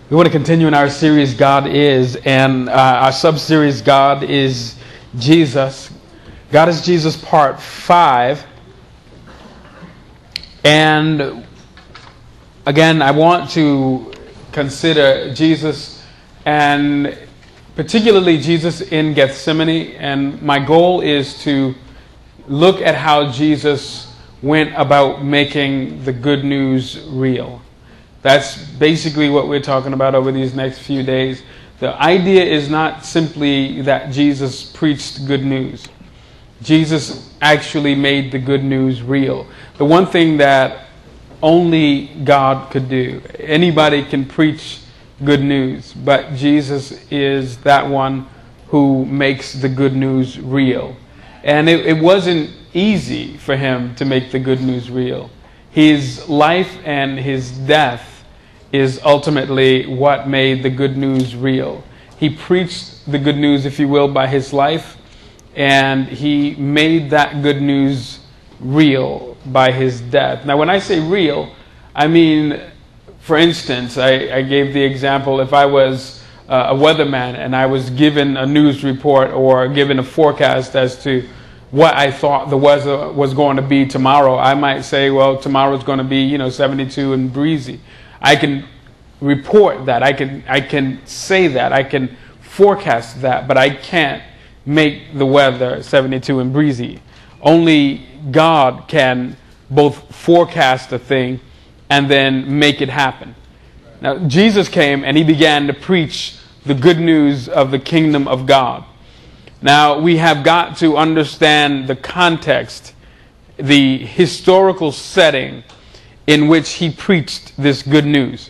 We want to continue in our series, God Is, and our sub-series, God is Jesus. God is Jesus, part 5. And again, I want to consider Jesus, and particularly Jesus in Gethsemane. And my goal is to look at how Jesus went about making the good news real. That's basically what we're talking about over these next few days. The idea is not simply that Jesus preached good news. Jesus actually made the good news real. The one thing that only God could do. Anybody can preach good news, but Jesus is that one who makes the good news real. And it wasn't easy for him to make the good news real. His life and his death is ultimately what made the good news real. He preached the good news, if you will, by his life, and he made that good news real by his death. Now, when I say real, I mean, for instance, I gave the example, if I was a weatherman and I was given a news report or given a forecast as to what I thought the weather was going to be tomorrow, I might say, well, tomorrow's going to be, 72 and breezy. I can report that. I can say that. I can forecast that, but I can't make the weather 72 and breezy. Only God can both forecast a thing and then make it happen. Now, Jesus came and he began to preach the good news of the kingdom of God. Now, we have got to understand the context, the historical setting in which he preached this good news.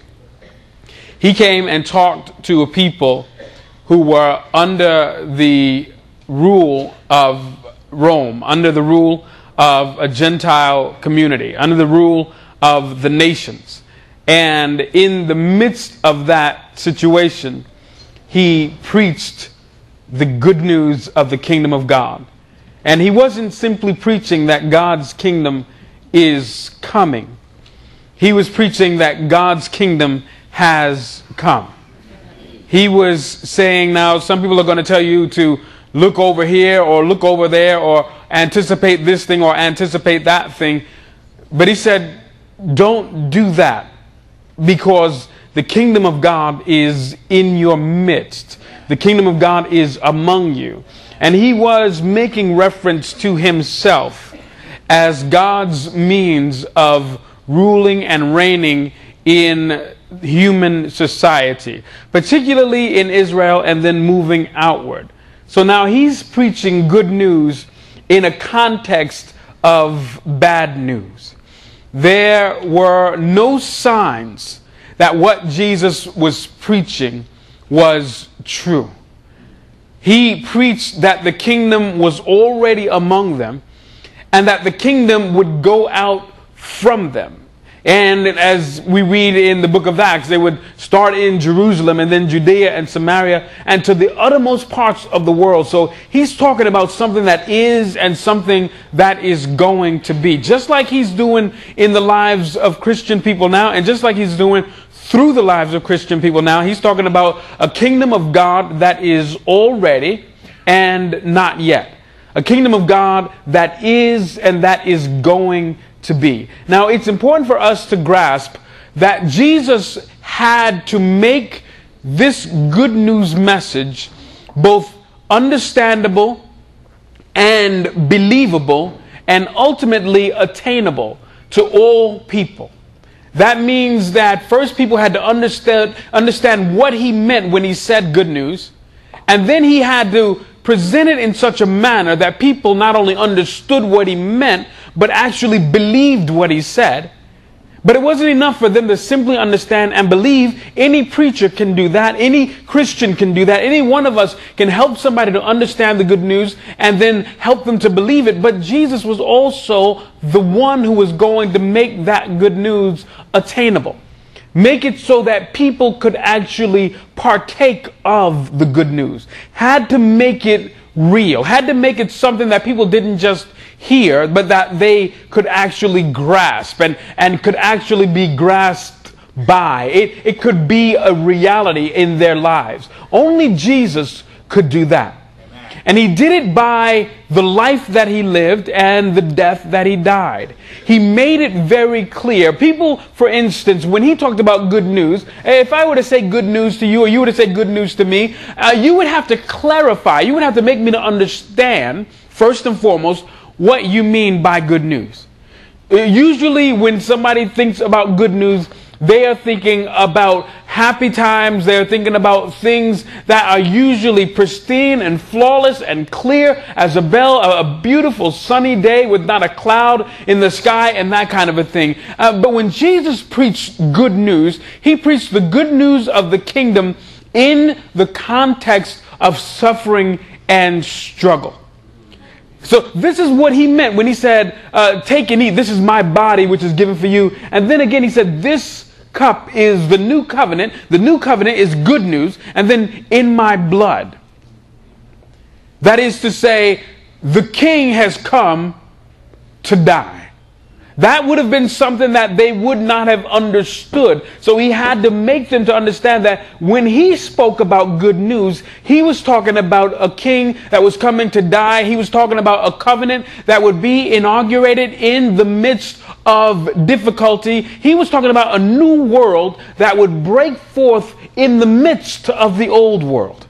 He came and talked to a people who were under the rule of Rome, under the rule of a Gentile community, under the rule of the nations. And in the midst of that situation, he preached the good news of the kingdom of God. And he wasn't simply preaching that God's kingdom is coming. He was preaching that God's kingdom has come. He was saying, now some people are going to tell you to look over here or look over there or anticipate this thing or anticipate that thing. But he said, don't do that, because the kingdom of God is in your midst. The kingdom of God is among you. And he was making reference to himself as God's means of ruling and reigning in human society, particularly in Israel, and then moving outward. So now he's preaching good news in a context of bad news. There were no signs that what Jesus was preaching was true. He preached that the kingdom was already among them and that the kingdom would go out from them. And as we read in the book of Acts, they would start in Jerusalem and then Judea and Samaria and to the uttermost parts of the world. So he's talking about something that is and something that is going to be. Just like he's doing in the lives of Christian people now, and just like he's doing through the lives of Christian people now, he's talking about a kingdom of God that is already and not yet. A kingdom of God that is and that is going to be. Now, it's important for us to grasp that Jesus had to make this good news message both understandable and believable and ultimately attainable to all people. That means that first people had to understand what he meant when he said good news, and then he had to present it in such a manner that people not only understood what he meant, but actually believed what he said. But it wasn't enough for them to simply understand and believe. Any preacher can do that. Any Christian can do that. Any one of us can help somebody to understand the good news and then help them to believe it. But Jesus was also the one who was going to make that good news attainable. Make it so that people could actually partake of the good news. Had to make it real. Had to make it something that people didn't just hear, but that they could actually grasp and could actually be grasped by. It could be a reality in their lives. Only Jesus could do that. And he did it by the life that he lived and the death that he died. He made it very clear. People, for instance, when he talked about good news, if I were to say good news to you or you were to say good news to me, you would have to clarify. You would have to make me to understand, first and foremost, what you mean by good news. Usually when somebody thinks about good news, they are thinking about happy times. They're thinking about things that are usually pristine and flawless and clear as a bell, a beautiful sunny day with not a cloud in the sky and that kind of a thing. But when Jesus preached good news, he preached the good news of the kingdom in the context of suffering and struggle. So this is what he meant when he said, take and eat. This is my body, which is given for you. And then again, he said, this cup is the new covenant. The new covenant is good news. And then in my blood. That is to say, the king has come to die. That would have been something that they would not have understood. So he had to make them to understand that when he spoke about good news, he was talking about a king that was coming to die. He was talking about a covenant that would be inaugurated in the midst of difficulty. He was talking about a new world that would break forth in the midst of the old world.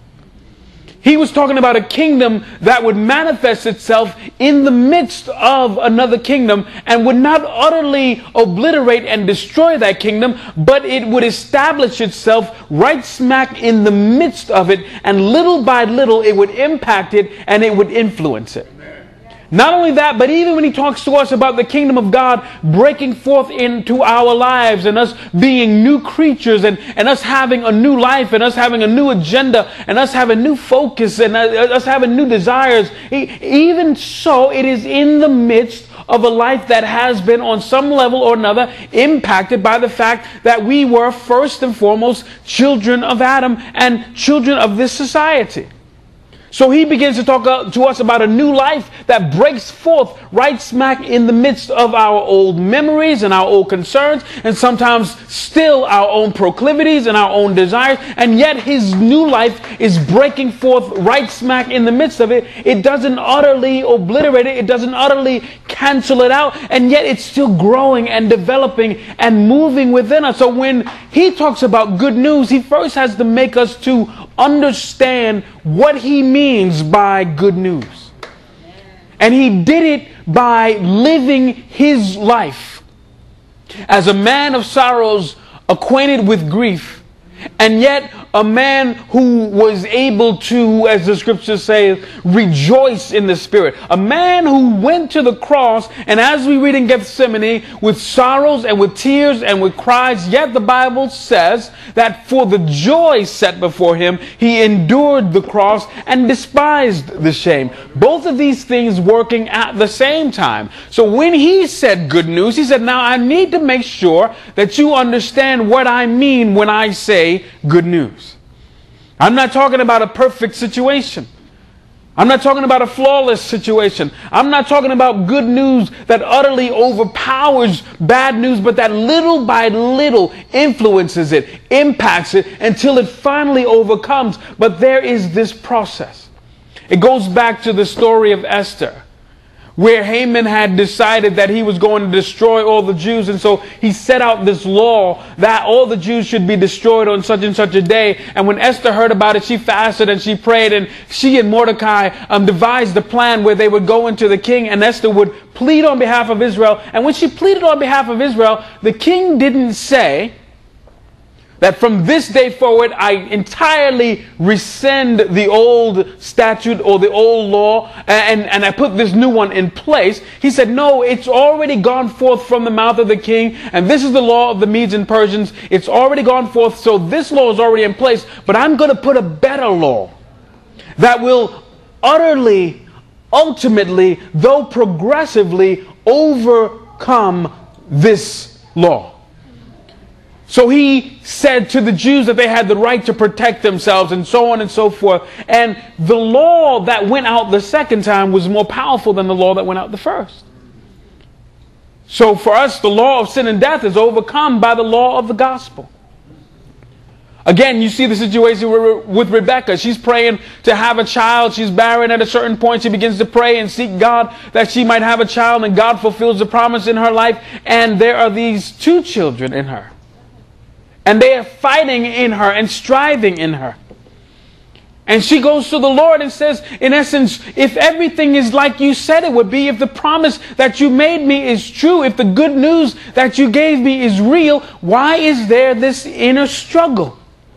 He was talking about a kingdom that would manifest itself in the midst of another kingdom and would not utterly obliterate and destroy that kingdom, but it would establish itself right smack in the midst of it, and little by little it would impact it and it would influence it. Not only that, but even when he talks to us about the kingdom of God breaking forth into our lives and us being new creatures and us having a new life and us having a new agenda and us having new focus and us having new desires, even so, it is in the midst of a life that has been on some level or another impacted by the fact that we were first and foremost children of Adam and children of this society. So he begins to talk to us about a new life that breaks forth right smack in the midst of our old memories and our old concerns, and sometimes still our own proclivities and our own desires. And yet his new life is breaking forth right smack in the midst of it. It doesn't utterly obliterate it. It doesn't utterly cancel it out. And yet it's still growing and developing and moving within us. So when he talks about good news, he first has to make us to understand what he means by good news. And he did it by living his life as a man of sorrows, acquainted with grief, and yet a man who was able to, as the scriptures say, rejoice in the Spirit. A man who went to the cross, and as we read in Gethsemane, with sorrows and with tears and with cries, yet the Bible says that for the joy set before him, he endured the cross and despised the shame. Both of these things working at the same time. So when he said good news, he said, now I need to make sure that you understand what I mean when I say good news. I'm not talking about a perfect situation. I'm not talking about a flawless situation. I'm not talking about good news that utterly overpowers bad news, but that little by little influences it, impacts it, until it finally overcomes. But there is this process. It goes back to the story of Esther, where Haman had decided that he was going to destroy all the Jews. And so he set out this law that all the Jews should be destroyed on such and such a day. And when Esther heard about it, she fasted and she prayed, and she and Mordecai devised a plan where they would go into the king, and Esther would plead on behalf of Israel. And when she pleaded on behalf of Israel, the king didn't say that from this day forward, I entirely rescind the old statute or the old law and I put this new one in place. He said, no, it's already gone forth from the mouth of the king, and this is the law of the Medes and Persians. It's already gone forth, so this law is already in place, but I'm going to put a better law that will utterly, ultimately, though progressively, overcome this law. So he said to the Jews that they had the right to protect themselves and so on and so forth. And the law that went out the second time was more powerful than the law that went out the first. So for us, the law of sin and death is overcome by the law of the gospel. Again, you see the situation with Rebecca. She's praying to have a child. She's barren. At a certain point, she begins to pray and seek God that she might have a child, and God fulfills the promise in her life. And there are these 2 children in her. And they are fighting in her and striving in her. And she goes to the Lord and says, in essence, if everything is like you said it would be, if the promise that you made me is true, if the good news that you gave me is real, why is there this inner struggle?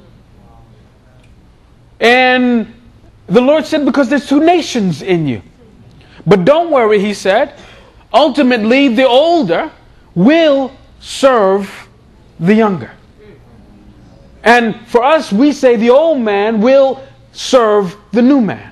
And the Lord said, because there's 2 nations in you. But don't worry, he said, ultimately the older will serve the younger. And for us, we say the old man will serve the new man.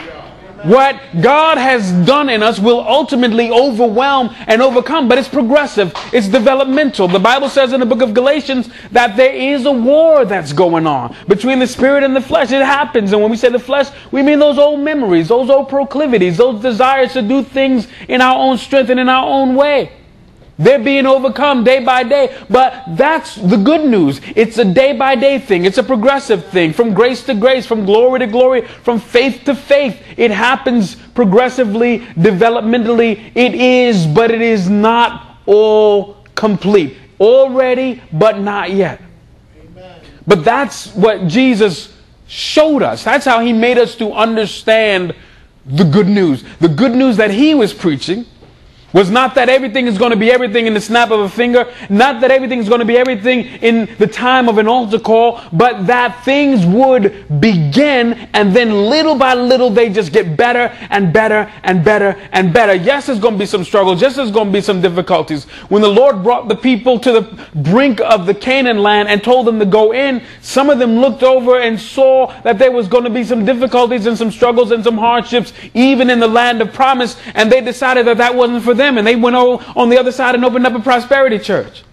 What God has done in us will ultimately overwhelm and overcome, but it's progressive, it's developmental. The Bible says in the book of Galatians that there is a war that's going on between the spirit and the flesh. It happens, and when we say the flesh, we mean those old memories, those old proclivities, those desires to do things in our own strength and in our own way. They're being overcome day by day. But that's the good news. It's a day by day thing. It's a progressive thing. From grace to grace, from glory to glory, from faith to faith. It happens progressively, developmentally. It is, but it is not all complete. Already, but not yet. Amen. But that's what Jesus showed us. That's how he made us to understand the good news. The good news that he was preaching was not that everything is going to be everything in the snap of a finger, not that everything is going to be everything in the time of an altar call, but that things would begin, and then little by little they just get better and better and better and better. Yes, there's going to be some struggles. Yes, there's going to be some difficulties. When the Lord brought the people to the brink of the Canaan land and told them to go in, some of them looked over and saw that there was going to be some difficulties and some struggles and some hardships, even in the land of promise, and they decided that that wasn't for them. And they went on the other side and opened up a prosperity church.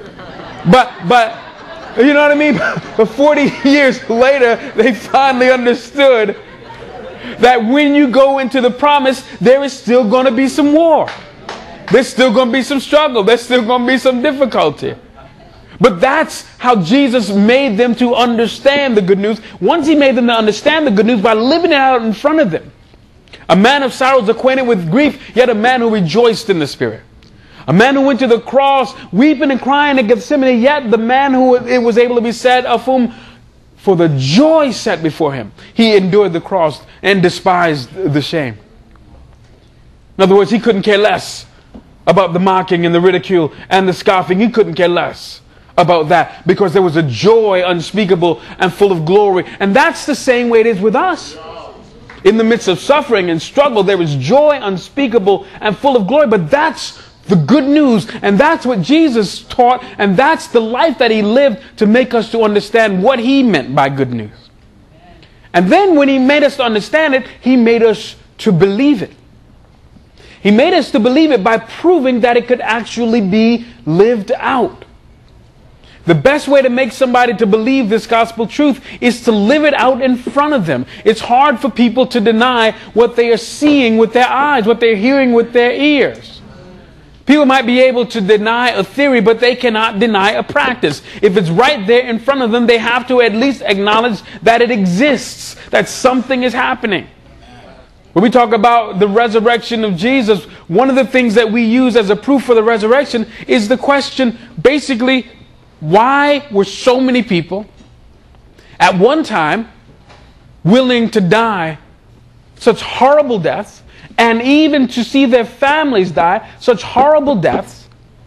But you know what I mean? But 40 years later, they finally understood that when you go into the promise, there is still going to be some war. There's still going to be some struggle. There's still going to be some difficulty. But that's how Jesus made them to understand the good news. Once he made them to understand the good news by living it out in front of them. A man of sorrows, acquainted with grief, yet a man who rejoiced in the Spirit. A man who went to the cross, weeping and crying at Gethsemane, yet the man who it was able to be said of whom, for the joy set before him, he endured the cross and despised the shame. In other words, he couldn't care less about the mocking and the ridicule and the scoffing. He couldn't care less about that, because there was a joy unspeakable and full of glory. And that's the same way it is with us. In the midst of suffering and struggle, there is joy unspeakable and full of glory. But that's the good news. And that's what Jesus taught. And that's the life that he lived to make us to understand what he meant by good news. And then when he made us to understand it, he made us to believe it. He made us to believe it by proving that it could actually be lived out. The best way to make somebody to believe this gospel truth is to live it out in front of them. It's hard for people to deny what they are seeing with their eyes, what they're hearing with their ears. People might be able to deny a theory, but they cannot deny a practice. If it's right there in front of them, they have to at least acknowledge that it exists, that something is happening. When we talk about the resurrection of Jesus, one of the things that we use as a proof for the resurrection is the question, basically, why were so many people at one time willing to die such horrible deaths, and even to see their families die such horrible deaths,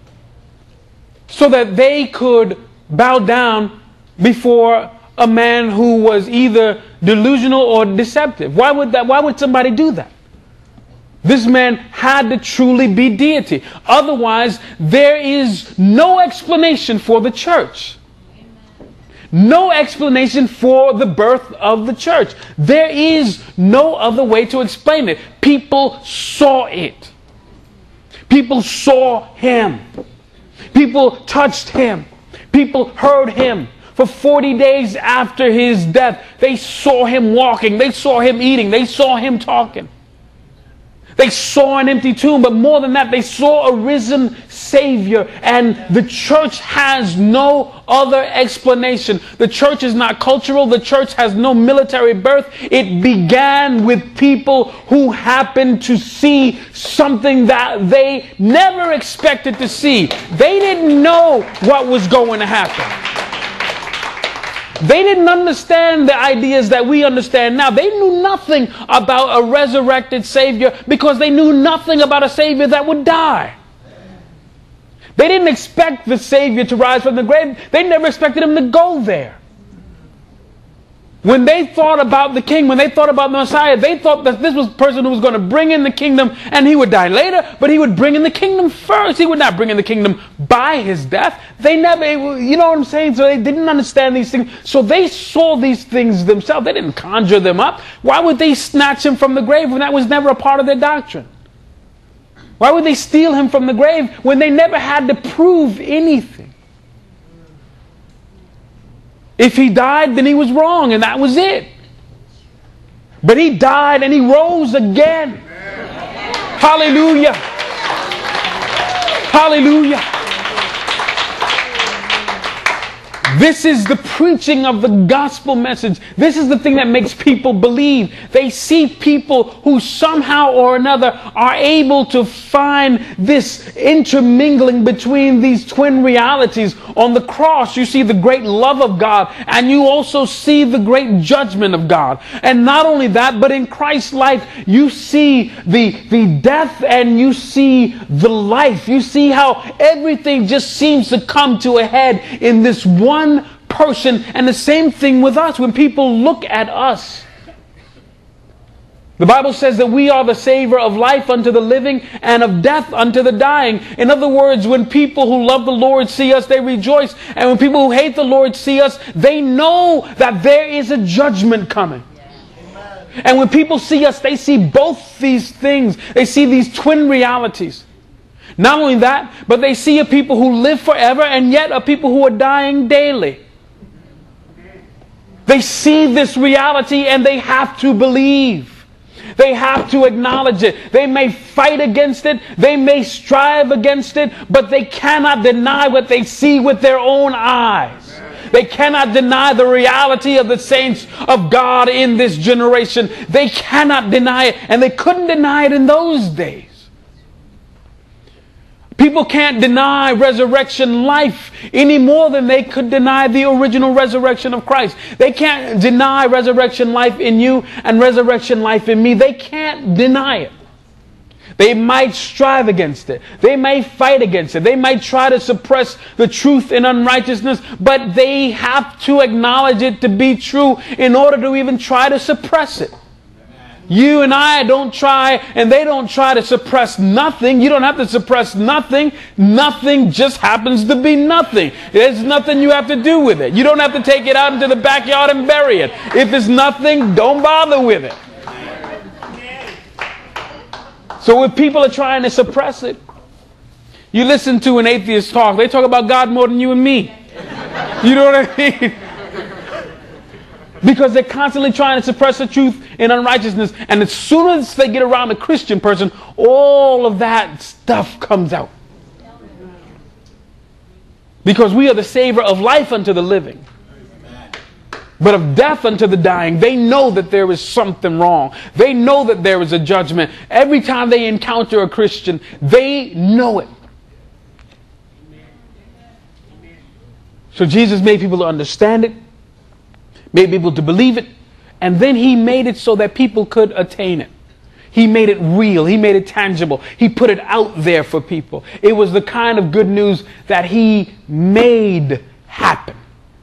so that they could bow down before a man who was either delusional or deceptive? Why would somebody do that? This man had to truly be deity. Otherwise, there is no explanation for the church. No explanation for the birth of the church. There is no other way to explain it. People saw it. People saw him. People touched him. People heard him. For 40 days after his death, they saw him walking. They saw him eating. They saw him talking. They saw an empty tomb, but more than that, they saw a risen Savior, and the church has no other explanation. The church is not cultural. The church has no military birth. It began with people who happened to see something that they never expected to see. They didn't know what was going to happen. They didn't understand the ideas that we understand now. They knew nothing about a resurrected Savior because they knew nothing about a Savior that would die. They didn't expect the Savior to rise from the grave. They never expected him to go there. When they thought about the King, when they thought about the Messiah, they thought that this was a person who was going to bring in the kingdom and he would die later, but he would bring in the kingdom first. He would not bring in the kingdom by his death. They never, you know what I'm saying? So they didn't understand these things. So they saw these things themselves. They didn't conjure them up. Why would they snatch him from the grave when that was never a part of their doctrine? Why would they steal him from the grave when they never had to prove anything? If he died, then he was wrong, and that was it. But he died and he rose again. Hallelujah. Hallelujah. This is the preaching of the gospel message. This is the thing that makes people believe. They see people who somehow or another are able to find this intermingling between these twin realities. On the cross, you see the great love of God, and you also see the great judgment of God. And not only that, but in Christ's life, you see the death and you see the life. You see how everything just seems to come to a head in this one person. And the same thing with us. When people look at us, the Bible says that we are the savor of life unto the living and of death unto the dying. In other words, when people who love the Lord see us, they rejoice. And when people who hate the Lord see us, they know that there is a judgment coming. And when people see us, they see both these things. They see these twin realities. Not only that, but they see a people who live forever and yet a people who are dying daily. They see this reality and they have to believe. They have to acknowledge it. They may fight against it. They may strive against it, but they cannot deny what they see with their own eyes. They cannot deny the reality of the saints of God in this generation. They cannot deny it, and they couldn't deny it in those days. People can't deny resurrection life any more than they could deny the original resurrection of Christ. They can't deny resurrection life in you and resurrection life in me. They can't deny it. They might strive against it. They may fight against it. They might try to suppress the truth in unrighteousness, but they have to acknowledge it to be true in order to even try to suppress it. You and I don't try, and they don't try to suppress nothing. You don't have to suppress nothing. Nothing just happens to be nothing. There's nothing you have to do with it. You don't have to take it out into the backyard and bury it. If it's nothing, don't bother with it. So if people are trying to suppress it, you listen to an atheist talk, they talk about God more than you and me. You know what I mean? Because they're constantly trying to suppress the truth in unrighteousness. And as soon as they get around a Christian person, all of that stuff comes out. Because we are the savor of life unto the living, but of death unto the dying. They know that there is something wrong. They know that there is a judgment. Every time they encounter a Christian, they know it. So Jesus made people to understand it, made people to believe it, and then he made it so that people could attain it. He made it real. He made it tangible. He put it out there for people. It was the kind of good news that he made happen.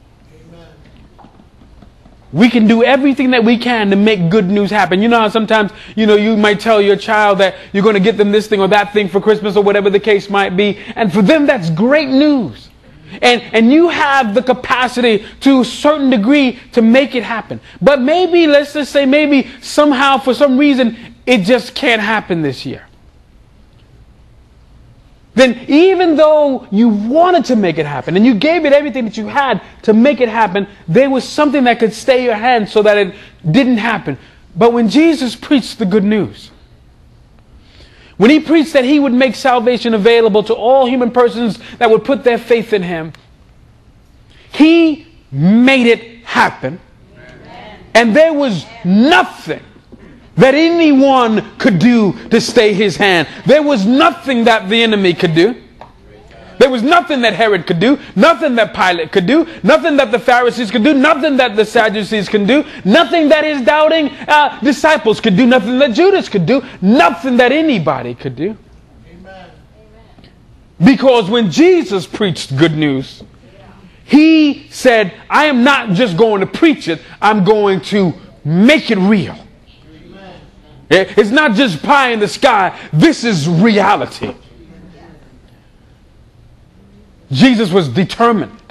We can do everything that we can to make good news happen. You know how sometimes, you might tell your child that you're going to get them this thing or that thing for Christmas or whatever the case might be. And for them, that's great news. And you have the capacity to a certain degree to make it happen. But maybe, let's just say, maybe somehow, for some reason, it just can't happen this year. Then even though you wanted to make it happen and you gave it everything that you had to make it happen, there was something that could stay your hand so that it didn't happen. But when Jesus preached the good news, when he preached that he would make salvation available to all human persons that would put their faith in him, he made it happen. And there was nothing that anyone could do to stay his hand. There was nothing that the enemy could do. There was nothing that Herod could do, nothing that Pilate could do, nothing that the Pharisees could do, nothing that the Sadducees could do, nothing that his doubting disciples could do, nothing that Judas could do, nothing that anybody could do. Amen. Because when Jesus preached good news, he said, I am not just going to preach it, I'm going to make it real. Amen. It's not just pie in the sky, this is reality. Jesus was determined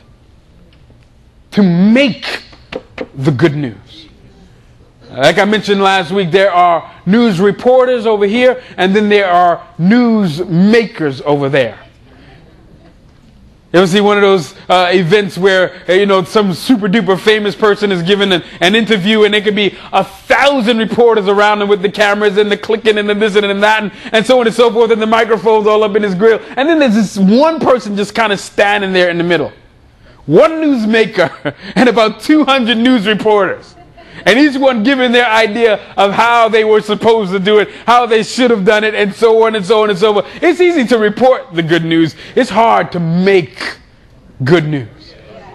to make the good news. Like I mentioned last week, there are news reporters over here, and then there are news makers over there. You ever see one of those events where, some super duper famous person is given an interview, and there could be 1,000 reporters around him with the cameras and the clicking and the this and that and so on and so forth, and the microphones all up in his grill. And then there's this one person just kind of standing there in the middle. One newsmaker and about 200 news reporters. And each one giving their idea of how they were supposed to do it, how they should have done it, and so on and so on and so forth. It's easy to report the good news. It's hard to make good news.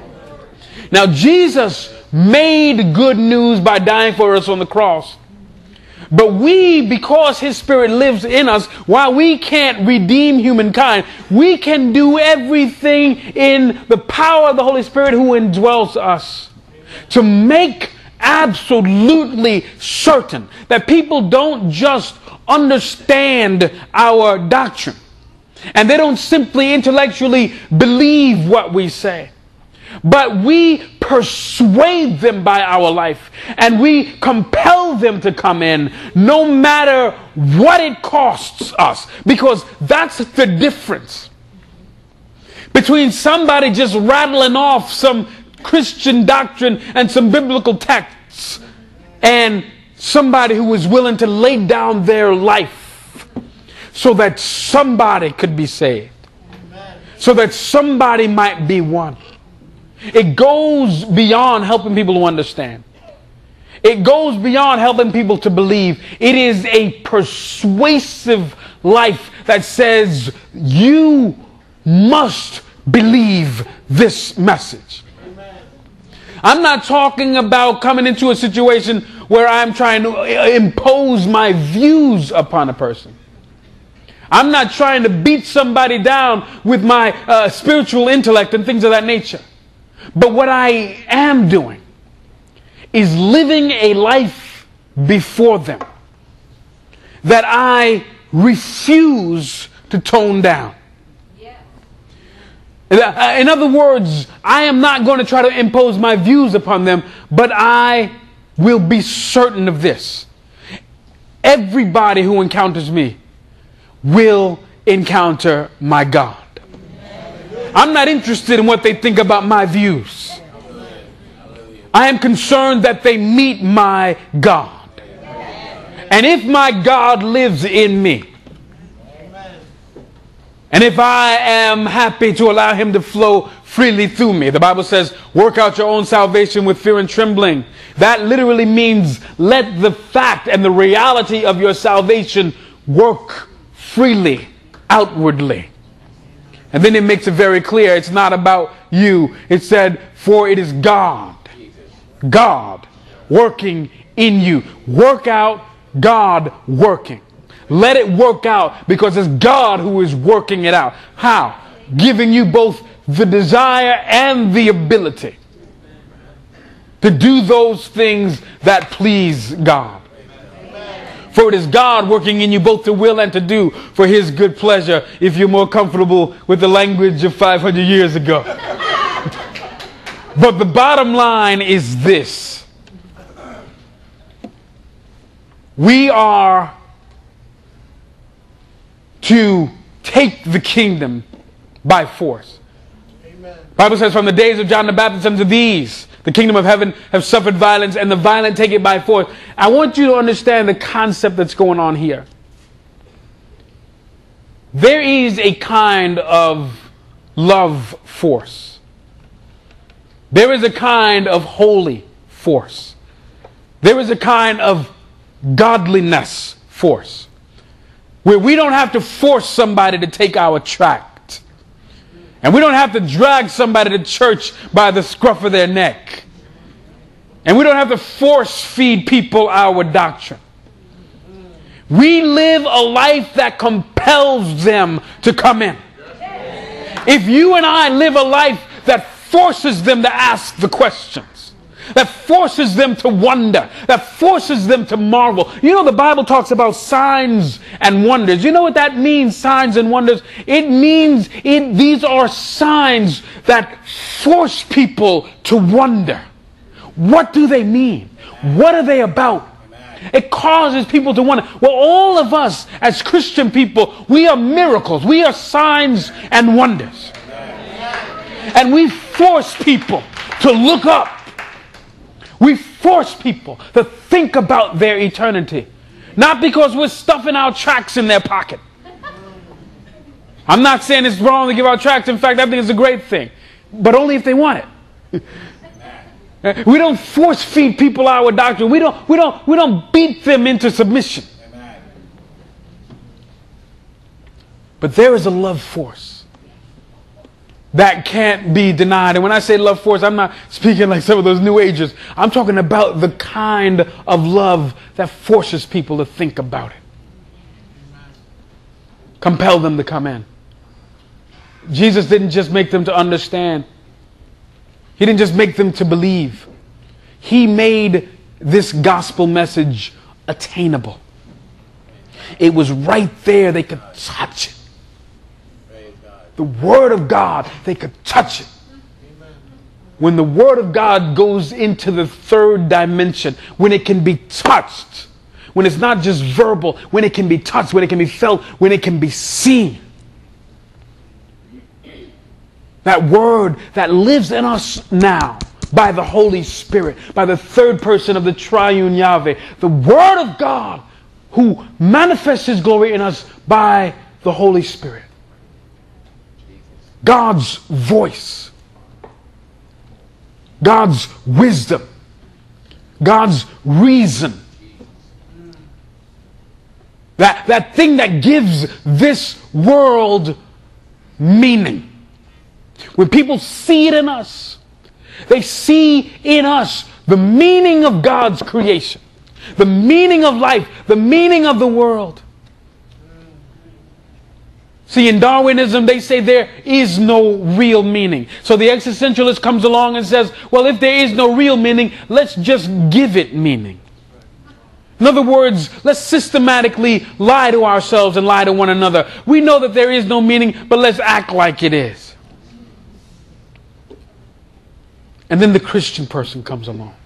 Now, Jesus made good news by dying for us on the cross. But we, because his Spirit lives in us, while we can't redeem humankind, we can do everything in the power of the Holy Spirit who indwells us to make absolutely certain that people don't just understand our doctrine and they don't simply intellectually believe what we say, but we persuade them by our life and we compel them to come in no matter what it costs us, because that's the difference between somebody just rattling off some Christian doctrine and some biblical texts and somebody who is willing to lay down their life so that somebody could be saved, so that somebody might be won. It goes beyond helping people to understand. It goes beyond helping people to believe. It is a persuasive life that says you must believe this message. I'm not talking about coming into a situation where I'm trying to impose my views upon a person. I'm not trying to beat somebody down with my spiritual intellect and things of that nature. But what I am doing is living a life before them that I refuse to tone down. In other words, I am not going to try to impose my views upon them, but I will be certain of this. Everybody who encounters me will encounter my God. I'm not interested in what they think about my views. I am concerned that they meet my God. And if my God lives in me, and if I am happy to allow him to flow freely through me, the Bible says, work out your own salvation with fear and trembling. That literally means let the fact and the reality of your salvation work freely, outwardly. And then it makes it very clear, it's not about you. It said, for it is God working in you. Work out, God working. Let it work out because it's God who is working it out. How? Giving you both the desire and the ability to do those things that please God. For it is God working in you both to will and to do for his good pleasure, if you're more comfortable with the language of 500 years ago. But the bottom line is this. We are to take the kingdom by force. Amen. The Bible says, from the days of John the Baptist unto these, the kingdom of heaven have suffered violence, and the violent take it by force. I want you to understand the concept that's going on here. there is a kind of love force. There is a kind of holy force. There is a kind of godliness force where we don't have to force somebody to take our tract. And we don't have to drag somebody to church by the scruff of their neck. And we don't have to force feed people our doctrine. We live a life that compels them to come in. If you and I live a life that forces them to ask the questions, that forces them to wonder, that forces them to marvel. You know, the Bible talks about signs and wonders. You know what that means, signs and wonders? It means these are signs that force people to wonder. What do they mean? What are they about? It causes people to wonder. Well, all of us as Christian people, we are miracles. We are signs and wonders. And we force people to look up. We force people to think about their eternity. Not because we're stuffing our tracts in their pocket. I'm not saying it's wrong to give out tracts. In fact, I think it's a great thing. But only if they want it. We don't force feed people our doctrine. We don't beat them into submission. Amen. But there is a love force that can't be denied. And when I say love force, I'm not speaking like some of those New Agers. I'm talking about the kind of love that forces people to think about it. Compel them to come in. Jesus didn't just make them to understand. He didn't just make them to believe. He made this gospel message attainable. It was right there. They could touch it. The Word of God, they could touch it. When the Word of God goes into the third dimension, when it can be touched, when it's not just verbal, when it can be touched, when it can be felt, when it can be seen. That Word that lives in us now by the Holy Spirit, by the third person of the triune Yahweh. The Word of God who manifests His glory in us by the Holy Spirit. God's voice. God's wisdom. God's reason. That thing that gives this world meaning. When people see it in us, they see in us the meaning of God's creation, the meaning of life, the meaning of the world. See, in Darwinism, they say there is no real meaning. So the existentialist comes along and says, well, if there is no real meaning, let's just give it meaning. In other words, let's systematically lie to ourselves and lie to one another. We know that there is no meaning, but let's act like it is. And then the Christian person comes along.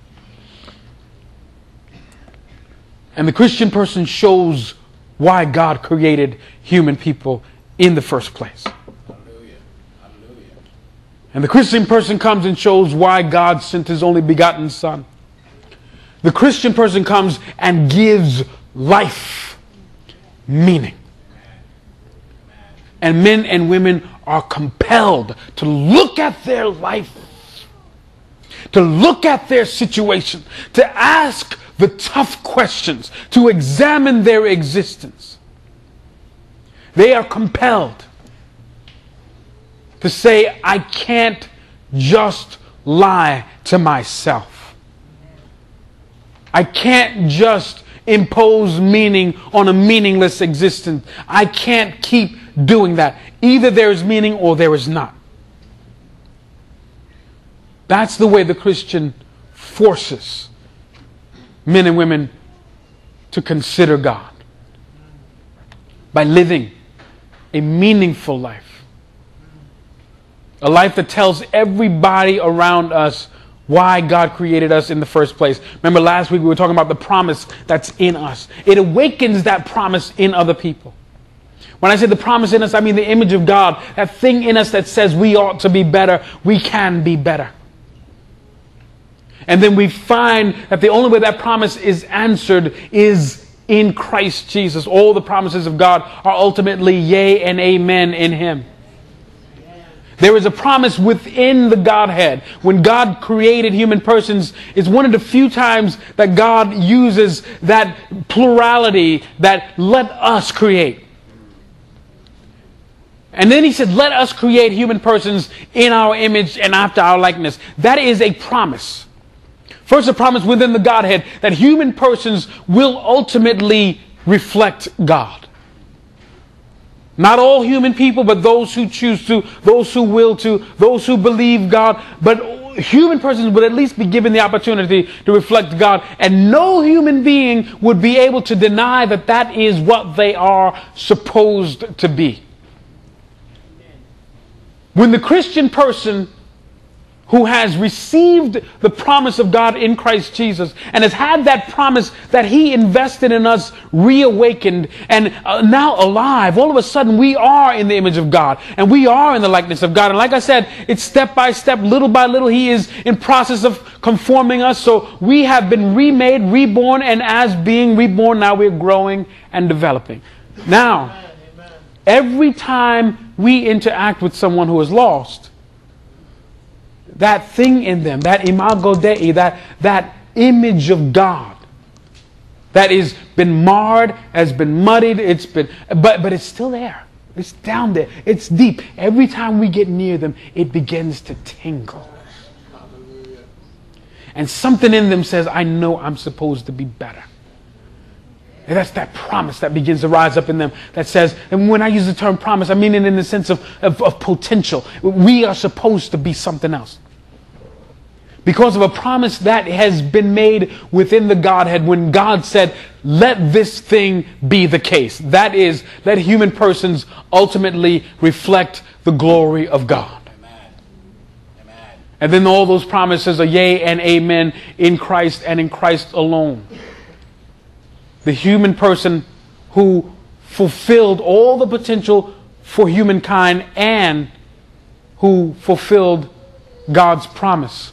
And the Christian person shows why God created human people in the first place. Hallelujah. Hallelujah. And the Christian person comes and shows why God sent His only begotten Son. The Christian person comes and gives life meaning. And men and women are compelled to look at their life, to look at their situation, to ask the tough questions, to examine their existence. They are compelled to say, I can't just lie to myself. I can't just impose meaning on a meaningless existence. I can't keep doing that. Either there is meaning or there is not. That's the way the Christian forces men and women to consider God. By living a meaningful life. A life that tells everybody around us why God created us in the first place. Remember last week we were talking about the promise that's in us. It awakens that promise in other people. When I say the promise in us, I mean the image of God. That thing in us that says we ought to be better, we can be better. And then we find that the only way that promise is answered is in Christ Jesus. All the promises of God are ultimately yea and amen in Him. There is a promise within the Godhead. When God created human persons, it's one of the few times that God uses that plurality, that let us create. And then He said, let us create human persons in our image and after our likeness. That is a promise. First, a promise within the Godhead that human persons will ultimately reflect God. Not all human people, but those who choose to, those who will to, those who believe God. But human persons would at least be given the opportunity to reflect God. And no human being would be able to deny that that is what they are supposed to be. When the Christian person who has received the promise of God in Christ Jesus and has had that promise that He invested in us reawakened and now alive, all of a sudden we are in the image of God and we are in the likeness of God. And like I said, it's step by step, little by little. He is in process of conforming us. So we have been remade, reborn, and as being reborn, now we're growing and developing. Now, every time we interact with someone who is lost, that thing in them, that imago Dei, that image of God that has been marred, has been muddied, but it's still there. It's down there. It's deep. Every time we get near them, it begins to tingle. And something in them says, I know I'm supposed to be better. And that's that promise that begins to rise up in them that says, and when I use the term promise, I mean it in the sense of potential. We are supposed to be something else. Because of a promise that has been made within the Godhead when God said, let this thing be the case. That is, let human persons ultimately reflect the glory of God. Amen. Amen. And then all those promises are yea and amen in Christ and in Christ alone. The human person who fulfilled all the potential for humankind and who fulfilled God's promise.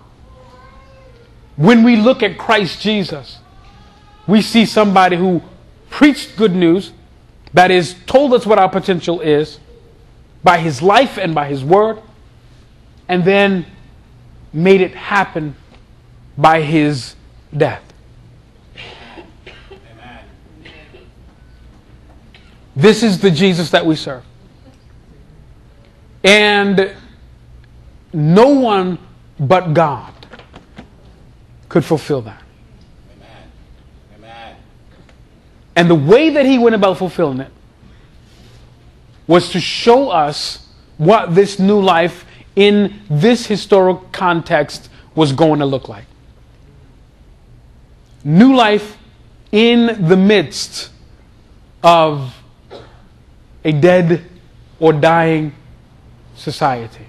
When we look at Christ Jesus, we see somebody who preached good news, that is, told us what our potential is by His life and by His word, and then made it happen by His death. Amen. This is the Jesus that we serve. And no one but God could fulfill that. Amen. Amen. And the way that He went about fulfilling it was to show us what this new life in this historical context was going to look like. New life in the midst of a dead or dying society.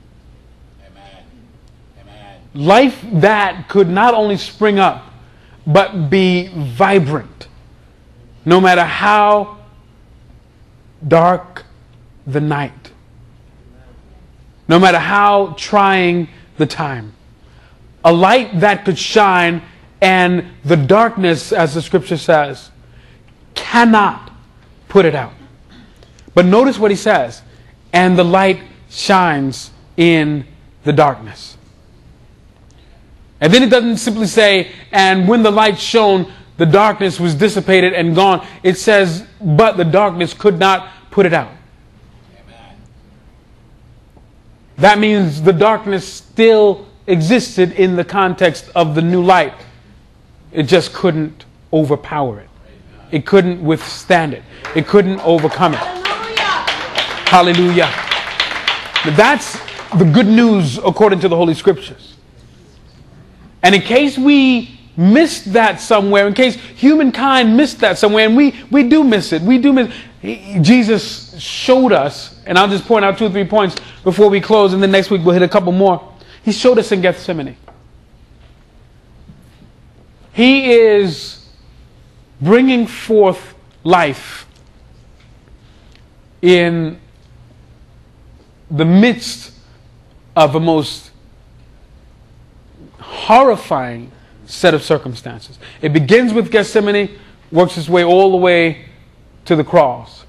Life that could not only spring up, but be vibrant, no matter how dark the night, no matter how trying the time. A light that could shine, and the darkness, as the scripture says, cannot put it out. But notice what he says, and the light shines in the darkness. And then it doesn't simply say, and when the light shone, the darkness was dissipated and gone. It says, but the darkness could not put it out. Amen. That means the darkness still existed in the context of the new light. It just couldn't overpower it. It couldn't withstand it. It couldn't overcome it. Hallelujah. Hallelujah. That's the good news according to the Holy Scriptures. And in case we missed that somewhere, in case humankind missed that somewhere, and we do miss it, Jesus showed us, and I'll just point out 2 or 3 points before we close, and then next week we'll hit a couple more. He showed us in Gethsemane. He is bringing forth life in the midst of a most horrifying set of circumstances. It begins with Gethsemane, works its way all the way to the cross.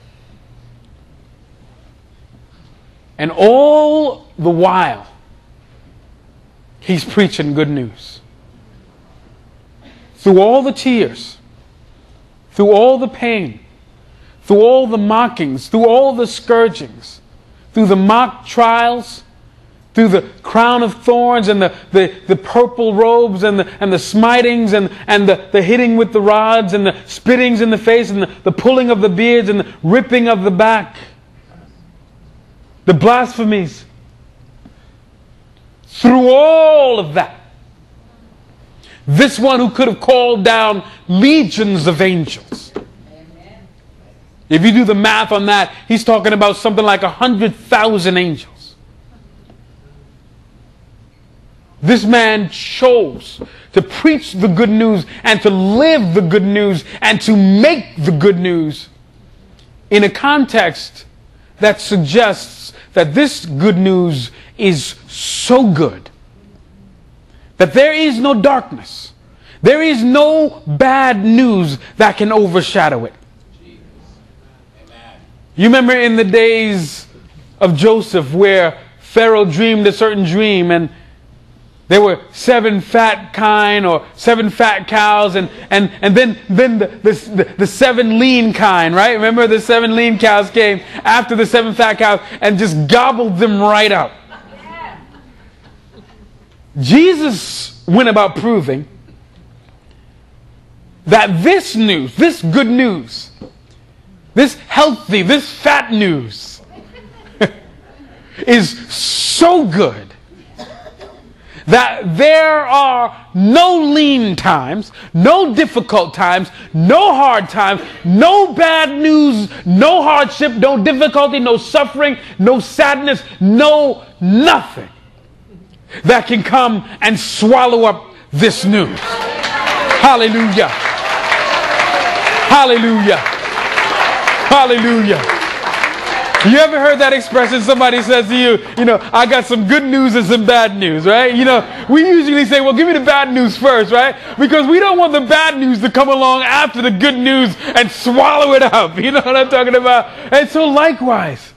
And all the while, he's preaching good news. Through all the tears, through all the pain, through all the mockings, through all the scourgings, through the mock trials, through the crown of thorns and the purple robes and the smitings and the hitting with the rods and the spittings in the face and the pulling of the beards and the ripping of the back, the blasphemies. Through all of that, this one who could have called down legions of angels. Amen. If you do the math on that, he's talking about something like 100,000 angels. This man chose to preach the good news and to live the good news and to make the good news in a context that suggests that this good news is so good that there is no darkness, there is no bad news that can overshadow it. You remember in the days of Joseph where Pharaoh dreamed a certain dream and there were 7 fat kine or 7 fat cows and then the 7 lean kine, right? Remember the 7 lean cows came after the 7 fat cows and just gobbled them right up. Jesus went about proving that this news, this good news, this healthy, this fat news is so good that there are no lean times, no difficult times, no hard times, no bad news, no hardship, no difficulty, no suffering, no sadness, no nothing that can come and swallow up this news. Hallelujah. Hallelujah. Hallelujah. You ever heard that expression? Somebody says to you, I got some good news and some bad news, right? We usually say, well, give me the bad news first, right? Because we don't want the bad news to come along after the good news and swallow it up. You know what I'm talking about? And so likewise,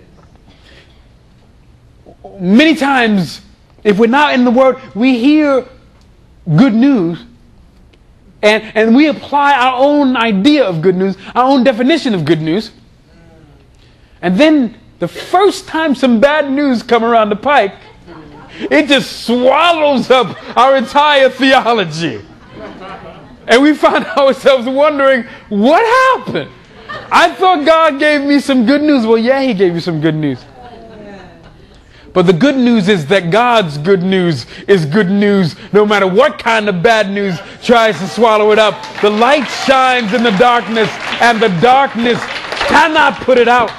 many times, if we're not in the Word, we hear good news and we apply our own idea of good news, our own definition of good news. And then the first time some bad news come around the pike, it just swallows up our entire theology. And we find ourselves wondering, what happened? I thought God gave me some good news. Well, yeah, He gave you some good news. But the good news is that God's good news is good news no matter what kind of bad news tries to swallow it up. The light shines in the darkness and the darkness cannot put it out.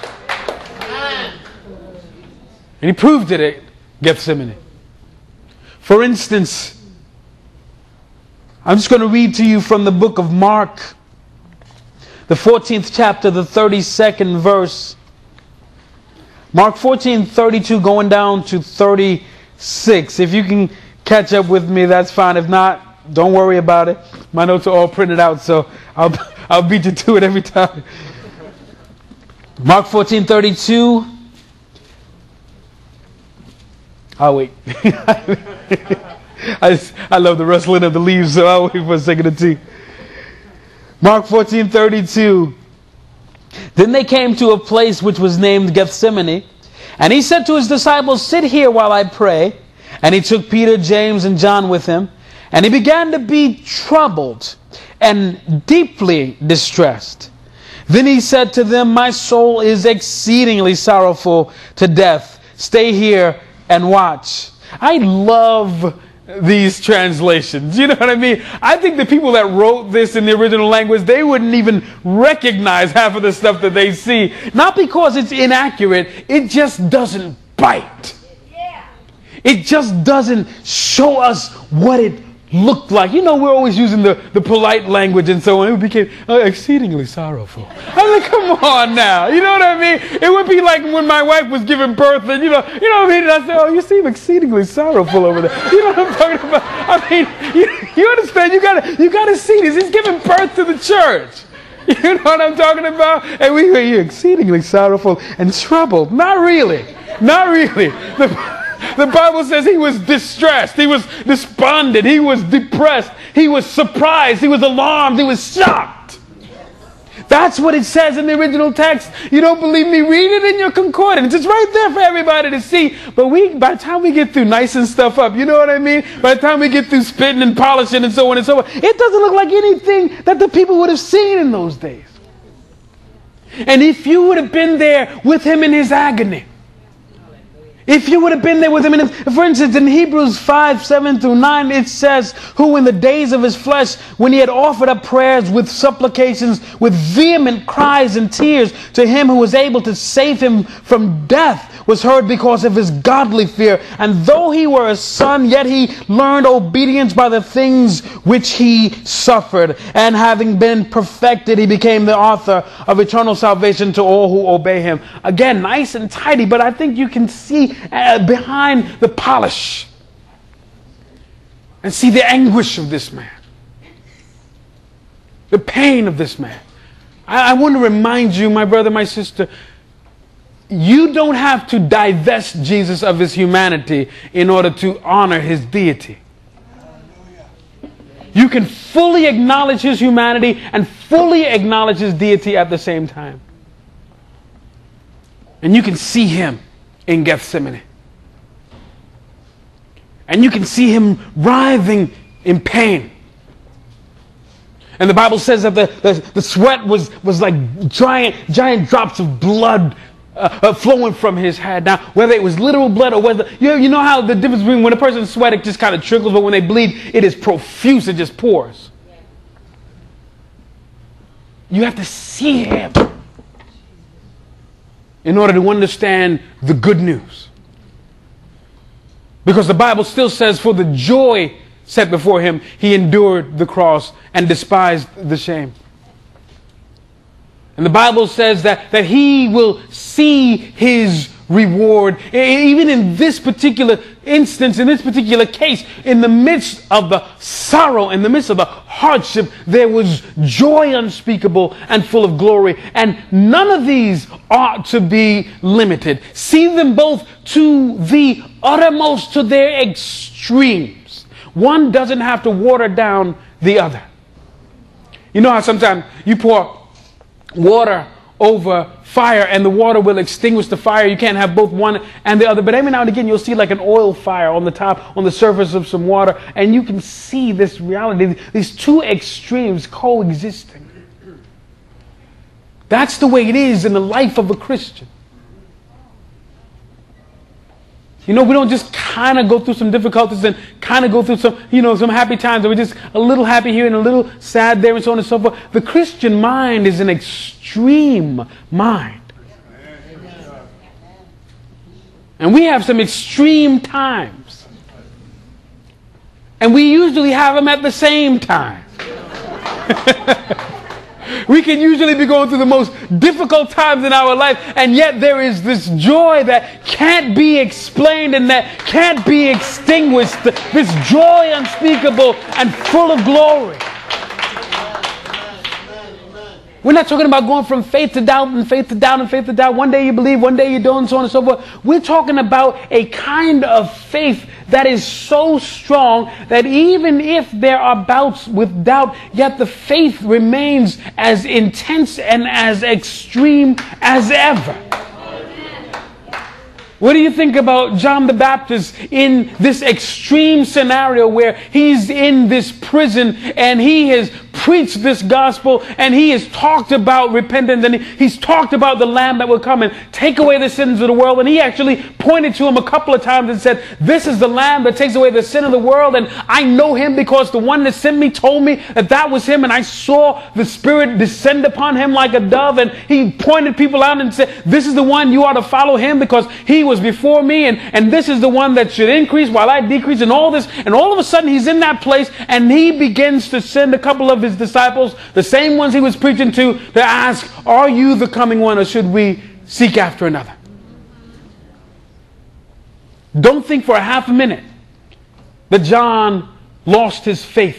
And He proved it at Gethsemane. For instance, I'm just going to read to you from the book of Mark, the 14th chapter, the 32nd verse. Mark 14:32 going down to 36. If you can catch up with me, that's fine. If not, don't worry about it. My notes are all printed out, so I'll beat you to it every time. Mark 14:32. I'll wait. I love the rustling of the leaves, so I'll wait for a second or two. Mark 14:32. Then they came to a place which was named Gethsemane, and He said to His disciples, "Sit here while I pray." And He took Peter, James, and John with Him, and He began to be troubled and deeply distressed. Then He said to them, "My soul is exceedingly sorrowful to death. Stay here and watch." I love these translations. You know what I mean? I think the people that wrote this in the original language, they wouldn't even recognize half of the stuff that they see. Not because it's inaccurate, it just doesn't bite. It just doesn't show us what it looked like. You know, we're always using the polite language and so on. It became exceedingly sorrowful. I mean, come on now. You know what I mean? It would be like when my wife was giving birth and, you know what I mean? And I said, oh, you seem exceedingly sorrowful over there. You know what I'm talking about? I mean, you understand? You gotta see this. He's giving birth to the church. You know what I'm talking about? And we were exceedingly sorrowful and troubled. Not really. Not really. The Bible says he was distressed. He was despondent. He was depressed. He was surprised. He was alarmed. He was shocked. That's what it says in the original text. You don't believe me? Read it in your concordance. It's right there for everybody to see. But by the time we get through nicing stuff up, you know what I mean? By the time we get through spitting and polishing and so on and so on, it doesn't look like anything that the people would have seen in those days. And if you would have been there with him in his agony, if you would have been there with him, for instance, in Hebrews 5:7-9, it says, who in the days of his flesh, when he had offered up prayers with supplications, with vehement cries and tears to him who was able to save him from death, was heard because of his godly fear. And though he were a son, yet he learned obedience by the things which he suffered. And having been perfected, he became the author of eternal salvation to all who obey him. Again, nice and tidy, but I think you can see behind the polish and see the anguish of this man, the pain of this man. I want to remind you, my brother, my sister, you don't have to divest Jesus of his humanity in order to honor his deity. You can fully acknowledge his humanity and fully acknowledge his deity at the same time. And you can see him in Gethsemane. And you can see him writhing in pain. And the Bible says that the sweat was like giant drops of blood flowing from his head. Now, whether it was literal blood or whether, you know how the difference between when a person's sweat, it just kind of trickles, but when they bleed, it is profuse, it just pours. You have to see him in order to understand the good news. Because the Bible still says, for the joy set before him, he endured the cross and despised the shame. And the Bible says that he will see his reward. Even in this particular instance, in this particular case, in the midst of the sorrow, in the midst of the hardship, there was joy unspeakable and full of glory. And none of these ought to be limited. See them both to the uttermost, to their extremes. One doesn't have to water down the other. You know how sometimes you pour water over fire and the water will extinguish the fire. You can't have both one and the other. But every now and again you'll see like an oil fire on the top, on the surface of some water, and you can see this reality, these two extremes coexisting. That's the way it is in the life of a Christian. You know, we don't just kind of go through some difficulties and kind of go through some, some happy times, and we're just a little happy here and a little sad there and so on and so forth. The Christian mind is an extreme mind. And we have some extreme times. And we usually have them at the same time. We can usually be going through the most difficult times in our life, and yet there is this joy that can't be explained and that can't be extinguished. This joy unspeakable and full of glory. We're not talking about going from faith to doubt and faith to doubt and faith to doubt. One day you believe, one day you don't, and so on and so forth. We're talking about a kind of faith that is so strong that even if there are bouts with doubt, yet the faith remains as intense and as extreme as ever. What do you think about John the Baptist in this extreme scenario where he's in this prison and he has preached this gospel, and he has talked about repentance, and he's talked about the Lamb that will come and take away the sins of the world. And he actually pointed to him a couple of times and said, this is the Lamb that takes away the sin of the world. And I know him because the one that sent me told me that that was him. And I saw the Spirit descend upon him like a dove. And he pointed people out and said, this is the one, you ought to follow him because he was before me. And this is the one that should increase while I decrease, and all this. And all of a sudden he's in that place, and he begins to send a couple of his disciples, the same ones he was preaching to ask, are you the coming one, or should we seek after another? Don't think for a half a minute that John lost his faith.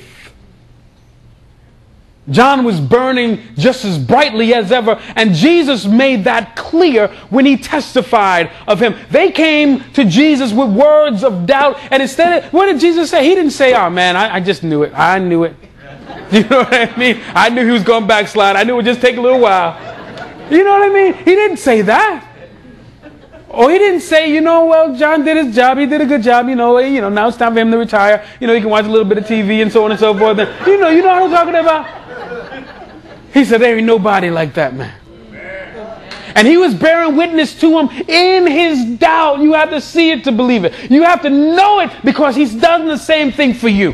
John was burning just as brightly as ever, and Jesus made that clear when he testified of him. They came to Jesus with words of doubt, and instead, what did Jesus say? He didn't say, oh man, I just knew it. I knew it. You know what I mean? I knew he was going to backslide. I knew it would just take a little while. You know what I mean? He didn't say that. Or he didn't say, well, John did his job. He did a good job. Now it's time for him to retire. He can watch a little bit of TV and so on and so forth. And, you know what I'm talking about? He said, there ain't nobody like that, man. And he was bearing witness to him in his doubt. You have to see it to believe it. You have to know it because he's done the same thing for you.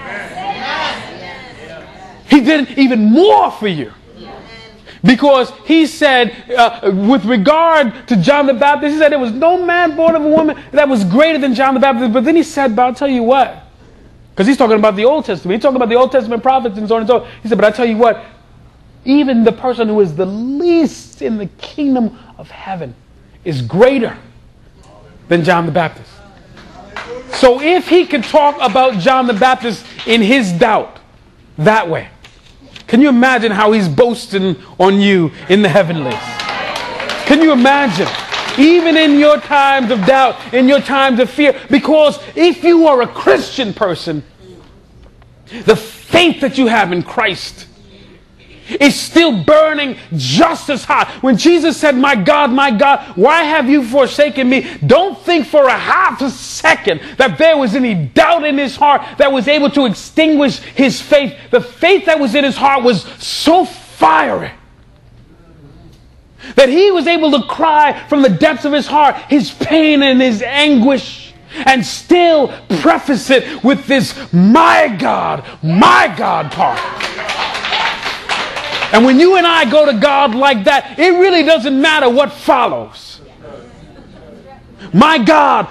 He did even more for you. Because he said, with regard to John the Baptist, he said there was no man born of a woman that was greater than John the Baptist. But then he said, but I'll tell you what. Because he's talking about the Old Testament. He's talking about the Old Testament prophets and so on and so on. He said, but I'll tell you what. Even the person who is the least in the kingdom of heaven is greater than John the Baptist. So if he could talk about John the Baptist in his doubt that way, can you imagine how he's boasting on you in the heavenlies? Can you imagine? Even in your times of doubt, in your times of fear. Because if you are a Christian person, the faith that you have in Christ is still burning just as hot. When Jesus said, my God, why have you forsaken me? Don't think for a half a second that there was any doubt in his heart that was able to extinguish his faith. The faith that was in his heart was so fiery that he was able to cry from the depths of his heart his pain and his anguish, and still preface it with this my God part. And when you and I go to God like that, it really doesn't matter what follows. My God,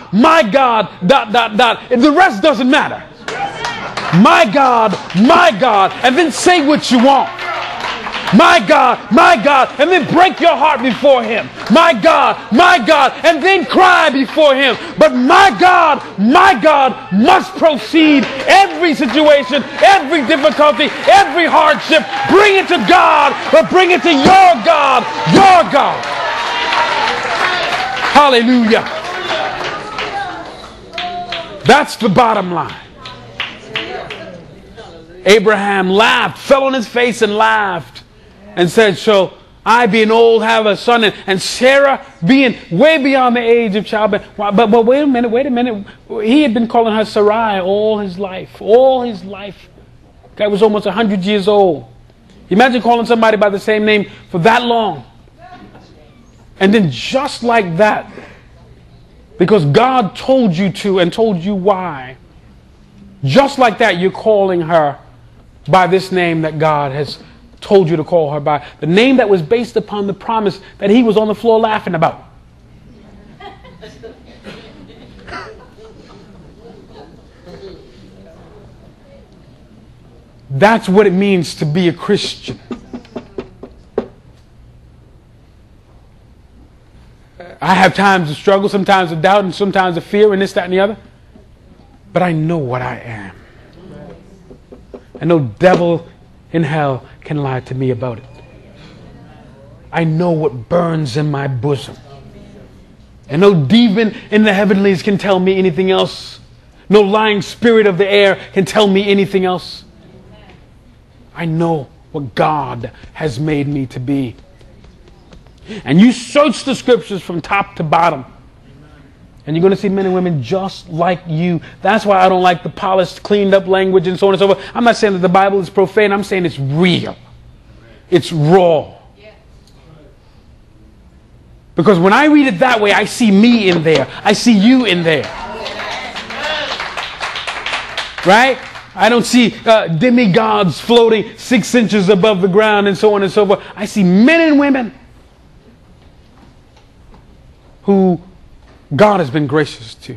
the rest doesn't matter. My God, and then say what you want. My God, and then break your heart before him. My God, and then cry before him. But my God must proceed every situation, every difficulty, every hardship. Bring it to God, but bring it to your God, your God. Hallelujah. That's the bottom line. Abraham laughed, fell on his face and laughed. And said, shall I being old have a son? And Sarah being way beyond the age of childbearing. But wait a minute. He had been calling her Sarai all his life. Guy was almost 100 years old. Imagine calling somebody by the same name for that long. And then just like that, because God told you to and told you why, just like that, you're calling her by this name that God has told you to call her by. The name that was based upon the promise that he was on the floor laughing about. That's what it means to be a Christian. I have times of struggle, sometimes of doubt, and sometimes of fear, and this, that, and the other. But I know what I am. And no devil in hell can lie to me about it. I know what burns in my bosom. And no demon in the heavenlies can tell me anything else. No lying spirit of the air can tell me anything else. I know what God has made me to be. And you search the scriptures from top to bottom. And you're going to see men and women just like you. That's why I don't like the polished, cleaned up language and so on and so forth. I'm not saying that the Bible is profane. I'm saying it's real. It's raw. Because when I read it that way, I see me in there. I see you in there. Right? I don't see demigods floating 6 inches above the ground and so on and so forth. I see men and women who God has been gracious to.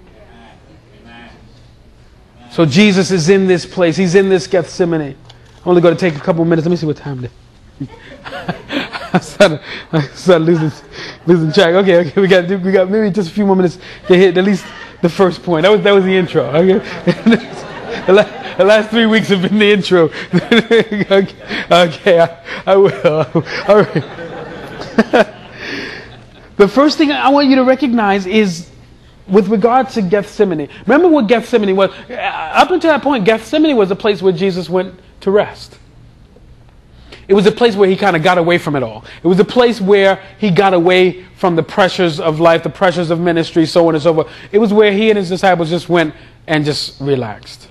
So Jesus is in this place. He's in this Gethsemane. I'm only going to take a couple minutes. Let me see what time it is. I started losing track. Okay. We got maybe just a few more minutes to hit at least the first point. That was the intro. Okay. The last 3 weeks have been the intro. Okay, I will. All right. The first thing I want you to recognize is with regard to Gethsemane. Remember what Gethsemane was. Up until that point, Gethsemane was a place where Jesus went to rest. It was a place where he kind of got away from it all. It was a place where he got away from the pressures of life, the pressures of ministry, so on and so forth. It was where he and his disciples just went and just relaxed.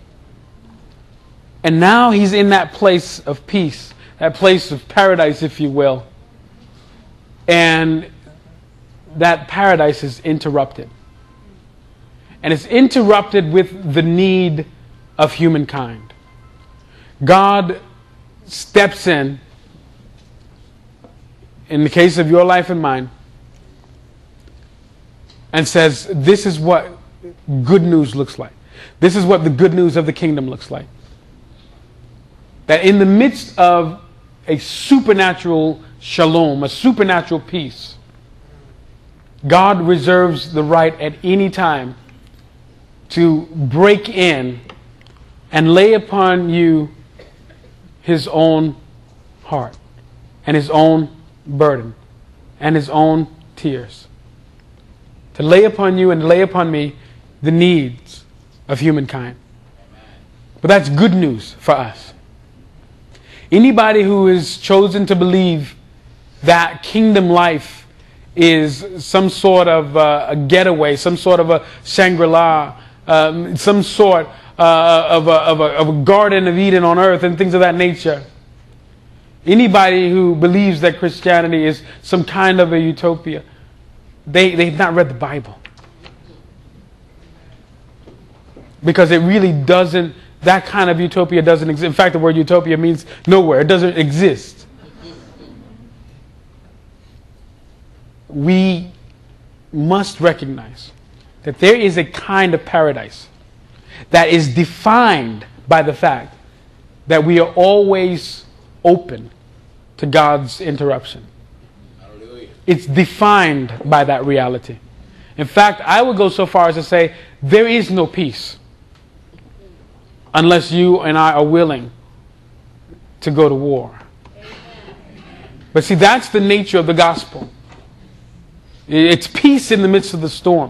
And now he's in that place of peace, that place of paradise, if you will. And that paradise is interrupted. And it's interrupted with the need of humankind. God steps in the case of your life and mine, and says, this is what good news looks like. This is what the good news of the kingdom looks like. That in the midst of a supernatural shalom, a supernatural peace, God reserves the right at any time to break in and lay upon you His own heart and His own burden and His own tears. To lay upon you and lay upon me the needs of humankind. But that's good news for us. Anybody who is chosen to believe that kingdom life is some sort of a getaway, some sort of a Shangri-La, some sort of a Garden of Eden on earth and things of that nature. Anybody who believes that Christianity is some kind of a utopia, they've not read the Bible. Because it really doesn't, that kind of utopia doesn't exist. In fact, the word utopia means nowhere. It doesn't exist. We must recognize that there is a kind of paradise that is defined by the fact that we are always open to God's interruption. Hallelujah. It's defined by that reality. In fact, I would go so far as to say there is no peace unless you and I are willing to go to war. But see, that's the nature of the gospel. It's peace in the midst of the storm.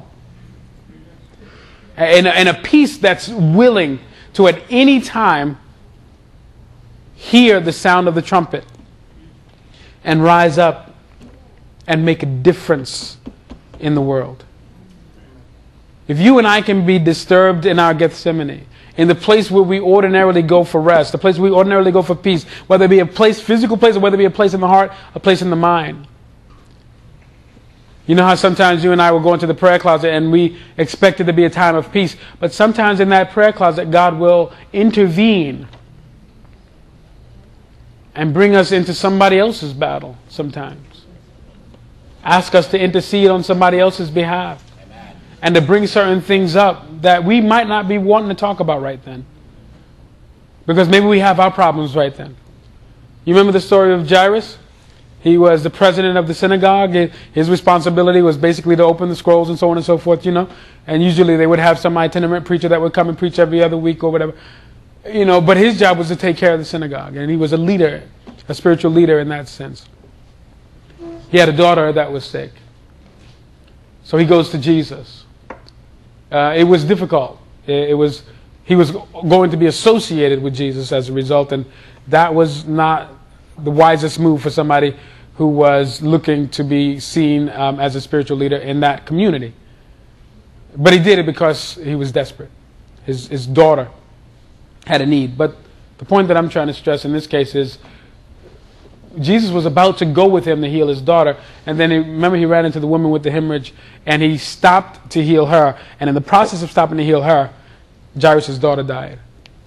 And a peace that's willing to at any time hear the sound of the trumpet and rise up and make a difference in the world. If you and I can be disturbed in our Gethsemane, in the place where we ordinarily go for rest, the place where we ordinarily go for peace, whether it be a place, physical place, or whether it be a place in the heart, a place in the mind. You know how sometimes you and I will go into the prayer closet and we expect it to be a time of peace, but sometimes in that prayer closet God will intervene and bring us into somebody else's battle sometimes. Ask us to intercede on somebody else's behalf. Amen. And to bring certain things up that we might not be wanting to talk about right then. Because maybe we have our problems right then. You remember the story of Jairus? He was the president of the synagogue. His responsibility was basically to open the scrolls and so on and so forth, you know. And usually they would have some itinerant preacher that would come and preach every other week or whatever. You know, but his job was to take care of the synagogue. And he was a leader, a spiritual leader in that sense. He had a daughter that was sick. So he goes to Jesus. It was difficult. He was going to be associated with Jesus as a result. And that was not the wisest move for somebody who was looking to be seen as a spiritual leader in that community. But he did it because he was desperate. His daughter had a need. But the point that I'm trying to stress in this case is Jesus was about to go with him to heal his daughter. And then remember he ran into the woman with the hemorrhage and he stopped to heal her. And in the process of stopping to heal her, Jairus' daughter died.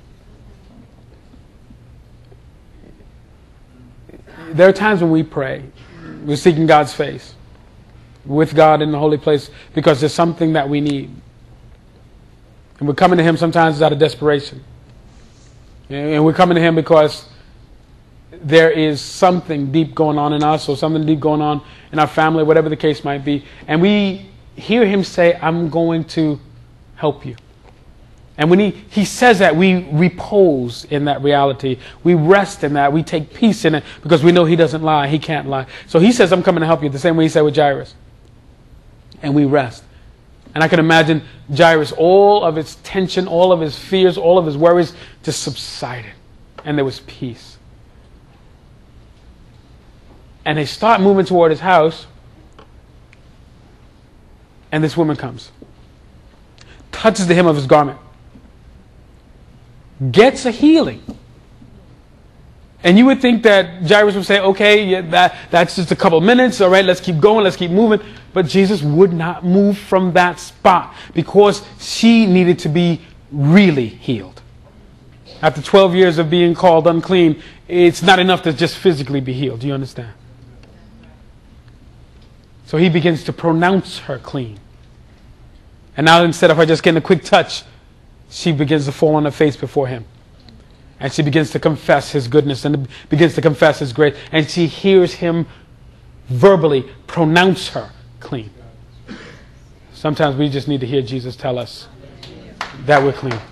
There are times when we pray, we're seeking God's face, with God in the holy place, because there's something that we need. And we're coming to him sometimes out of desperation. And we're coming to him because there is something deep going on in us, or something deep going on in our family, whatever the case might be. And we hear him say, I'm going to help you. And when he says that, we repose in that reality. We rest in that. We take peace in it because we know he doesn't lie. He can't lie. So he says, I'm coming to help you, the same way he said with Jairus. And we rest. And I can imagine Jairus, all of his tension, all of his fears, all of his worries just subsided. And there was peace. And they start moving toward his house. And this woman comes. Touches the hem of his garment. Gets a healing. And you would think that Jairus would say, okay, yeah, that's just a couple of minutes. All right, let's keep going. Let's keep moving. But Jesus would not move from that spot because she needed to be really healed. After 12 years of being called unclean, it's not enough to just physically be healed. Do you understand? So he begins to pronounce her clean. And now instead of her just getting a quick touch, she begins to fall on her face before him. And she begins to confess his goodness and begins to confess his grace. And she hears him verbally pronounce her clean. Sometimes we just need to hear Jesus tell us that we're clean.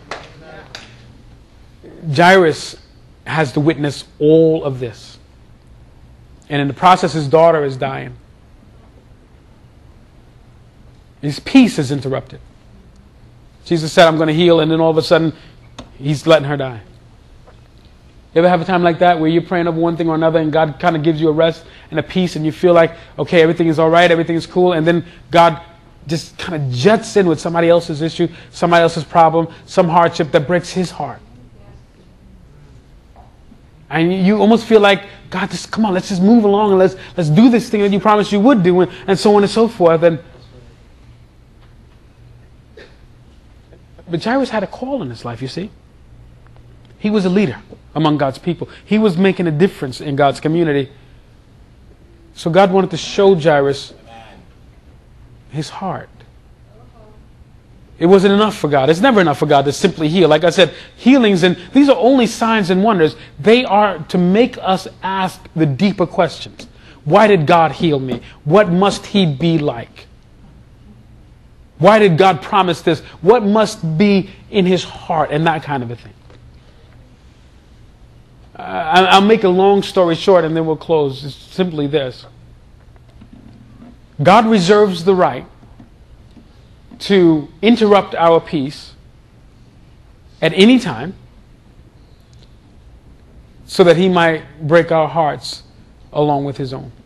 Jairus has to witness all of this. And in the process, his daughter is dying. His peace is interrupted. Jesus said, I'm going to heal, and then all of a sudden, he's letting her die. You ever have a time like that where you're praying over one thing or another and God kind of gives you a rest and a peace and you feel like, okay, everything is all right, everything is cool, and then God just kind of jets in with somebody else's issue, somebody else's problem, some hardship that breaks his heart. And you almost feel like, God, just come on, let's just move along and let's do this thing that you promised you would do, and so on and so forth. But Jairus had a call in his life, you see. He was a leader among God's people. He was making a difference in God's community. So God wanted to show Jairus his heart. It wasn't enough for God. It's never enough for God to simply heal. Like I said, healings, and these are only signs and wonders. They are to make us ask the deeper questions. Why did God heal me? What must he be like? Why did God promise this? What must be in his heart? And that kind of a thing. I'll make a long story short and then we'll close. It's simply this. God reserves the right to interrupt our peace at any time so that he might break our hearts along with his own.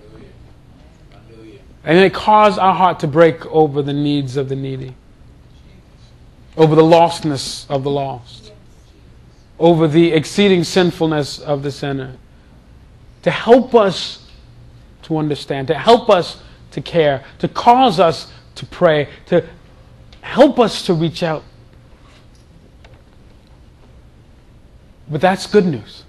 And it caused our heart to break over the needs of the needy, over the lostness of the lost, over the exceeding sinfulness of the sinner, to help us to understand, to help us to care, to cause us to pray, to help us to reach out. But that's good news.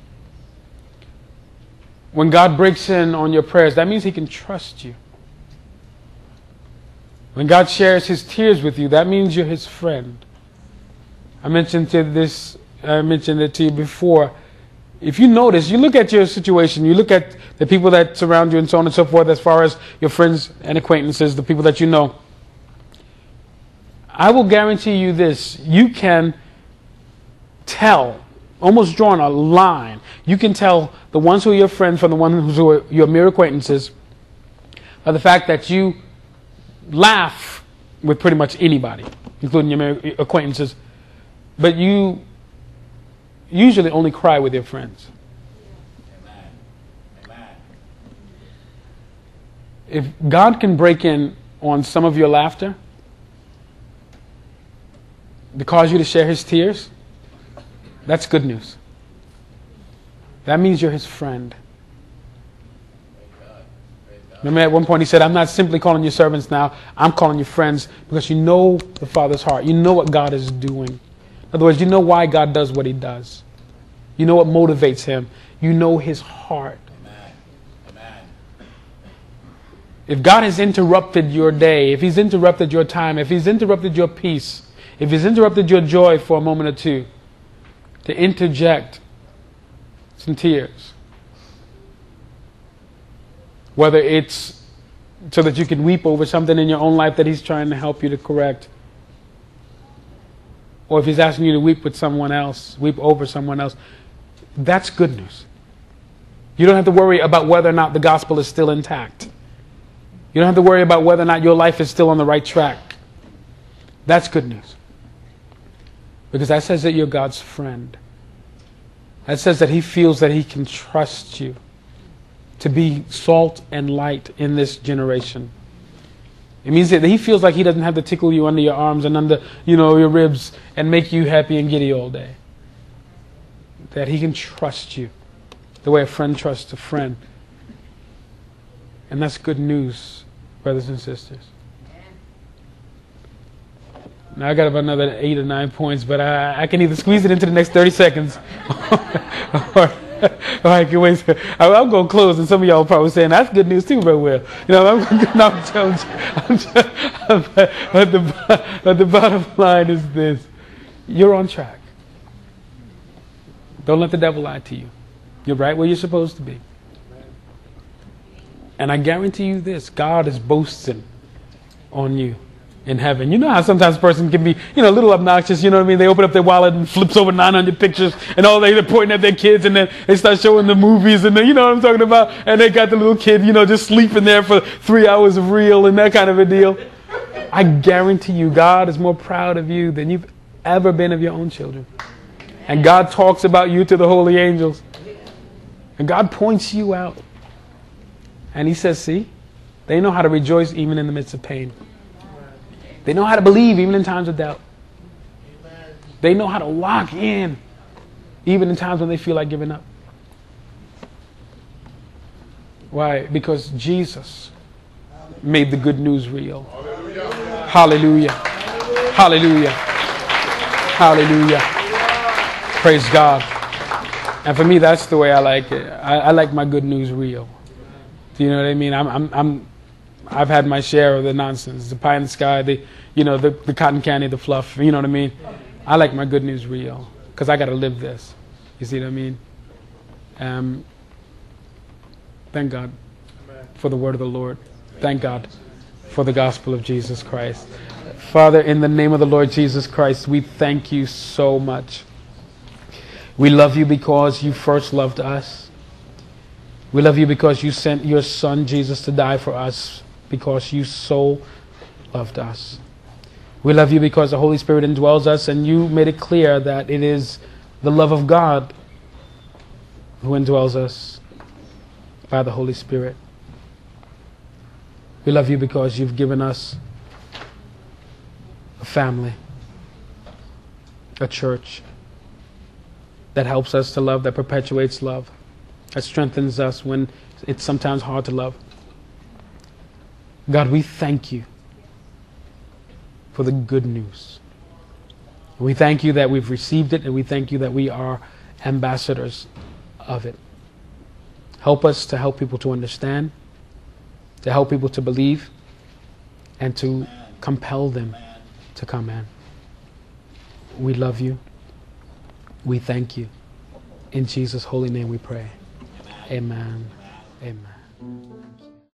When God breaks in on your prayers, that means he can trust you. When God shares his tears with you, that means you're his friend. I mentioned it to you before. If you notice, you look at your situation, you look at the people that surround you and so on and so forth, as far as your friends and acquaintances, the people that you know. I will guarantee you this, you can tell, almost drawing a line, you can tell the ones who are your friends from the ones who are your mere acquaintances by the fact that you laugh with pretty much anybody, including your mere acquaintances, but you usually only cry with your friends. Amen. If God can break in on some of your laughter, to cause you to share his tears, that's good news. That means you're his friend. Remember at one point he said, I'm not simply calling you servants now, I'm calling you friends, because you know the Father's heart. You know what God is doing. In other words, you know why God does what he does. You know what motivates him. You know his heart. Amen. If God has interrupted your day, if he's interrupted your time, if he's interrupted your peace, if he's interrupted your joy for a moment or two, to interject some tears, whether it's so that you can weep over something in your own life that he's trying to help you to correct, or if he's asking you to weep with someone else, weep over someone else, that's good news. You don't have to worry about whether or not the gospel is still intact. You don't have to worry about whether or not your life is still on the right track. That's good news. Because that says that you're God's friend. That says that he feels that he can trust you to be salt and light in this generation. It means that he feels like he doesn't have to tickle you under your arms and under, your ribs and make you happy and giddy all day. That he can trust you the way a friend trusts a friend. And that's good news, brothers and sisters. Now I got about another 8 or 9 points, but I can either squeeze it into the next 30 seconds or I can wait. I'm going to close, and some of y'all are probably saying, that's good news too, Brother Will. I'm telling you. But the bottom line is this. You're on track. Don't let the devil lie to you. You're right where you're supposed to be. And I guarantee you this, God is boasting on you in heaven. You know how sometimes a person can be, a little obnoxious, They open up their wallet and flips over 900 pictures and they're pointing at their kids, and then they start showing the movies, and then, you know what I'm talking about? And they got the little kid, just sleeping there for 3 hours of reel and that kind of a deal. I guarantee you, God is more proud of you than you've ever been of your own children. And God talks about you to the holy angels. And God points you out. And he says, see, they know how to rejoice even in the midst of pain. They know how to believe even in times of doubt. They know how to lock in even in times when they feel like giving up. Why? Because Jesus made the good news real. Hallelujah. Hallelujah. Hallelujah. Praise God. And for me, that's the way I like it. I like my good news real. Do you know what I mean? I've had my share of the nonsense, the pie in the sky, the cotton candy, the fluff. You know what I mean? I like my good news real because I got to live this. You see what I mean? Thank God for the word of the Lord. Thank God for the gospel of Jesus Christ. Father, in the name of the Lord Jesus Christ, we thank you so much. We love you because you first loved us. We love you because you sent your son Jesus to die for us because you so loved us. We love you because the Holy Spirit indwells us, and you made it clear that it is the love of God who indwells us by the Holy Spirit. We love you because you've given us a family, a church that helps us to love, that perpetuates love, that strengthens us when it's sometimes hard to love. God, we thank you for the good news. We thank you that we've received it, and we thank you that we are ambassadors of it. Help us to help people to understand, to help people to believe, and to compel them to come in. We love you. We thank you. In Jesus' holy name we pray. Amen. Amen.